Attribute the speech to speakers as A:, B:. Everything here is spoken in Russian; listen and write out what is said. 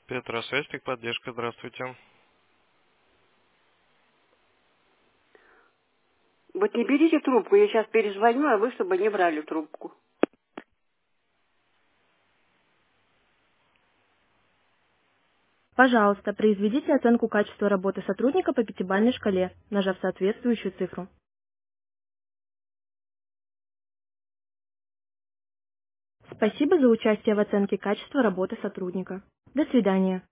A: Петросвязь, техподдержка, здравствуйте.
B: Вот не берите трубку, я сейчас перезвоню, а вы чтобы не брали трубку.
C: Пожалуйста, произведите оценку качества работы сотрудника по пятибалльной шкале, нажав соответствующую цифру. Спасибо за участие в оценке качества работы сотрудника. До свидания.